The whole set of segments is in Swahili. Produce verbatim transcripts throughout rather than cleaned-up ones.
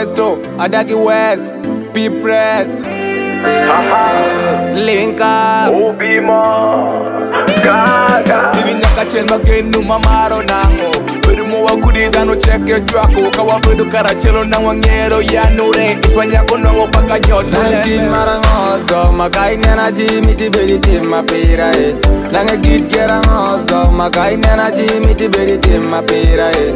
Westo, Adaki West, P-Press, Link up, Ubima, Gaga. Living nyaka chen magenu mamaro nango. Pero mo wakudi dano cheke chwako. Kawa bedo karachelo na wangero ya nure. Ifanya konongo paka nyota. Nankin marangozo, makai nena jimiti beri tima pira e. Nange git gera ngozo, makai nena jimiti beri tima pira e.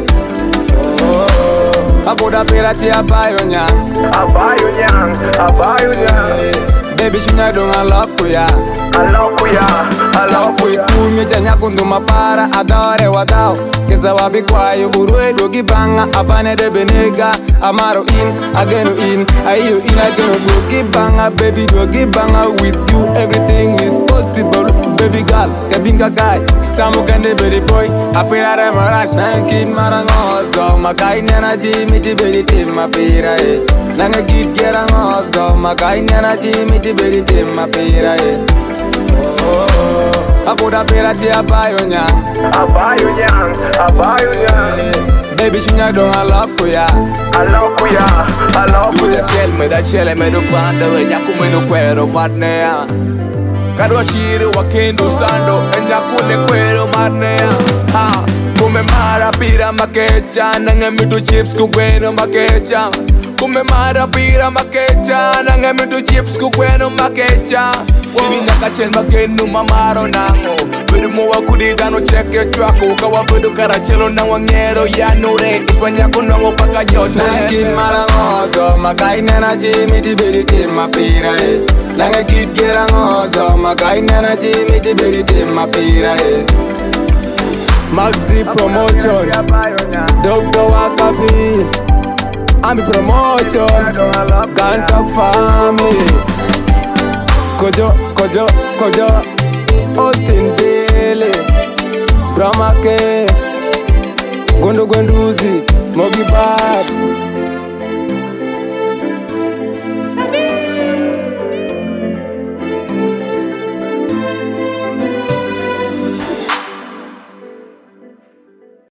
Abuda pira ti abayo nyang, Abayo nyang, abayo nyang. baby shunya donga lokuya. Alokuya, alokuya. Kumi janya kundu mapara adore wadao. Keza wabi kwayo urwe dogi banga. Abane de benega, amaro in, ageno in. Ayo in ageno dogi banga. Baby dogi banga, with you everything is possible. Baby girl, kabinga kai. Samu kende baby boy, apira re marash. Nankin marangozo, makai nena jimiti beri tima pira e. Nange git gera ngozo, makai nena jimiti beri tima pira e. Abuda pira ti abayo nyang, Abayo nyang, abayo nyang. baby shunya donga lokuya. Alokuya, Do alokuya. the shell me da shell me do banda we nyaku me do kwero marnea. Kadwa shiri wakendo sando enjaku ne kwero marnea. Ha, kume mara pira makecha nange mi do chips ku kwero makecha. Kume mara pira makecha nange mi do chips ku kwero makecha. Living nyaka chen magenu mamaro nango. Pero mo wakudi dano cheke chwako. Kawa bedo karachelo na wangero ya nure. Ifanya konongo paka nyota. Nankin marangozo, makai nena jimiti beri tima pira e. Nange git gera ngozo, makai nena jimiti beri tima pira e. Max D Promotions, Abayo nyang. Doctor Wakabi, Ami Promotions, Can't Talk Family. Kojo, Kojo, Kojo, Austin Daily, Drama K, Gondo Gwenduzi, Mogi Bad.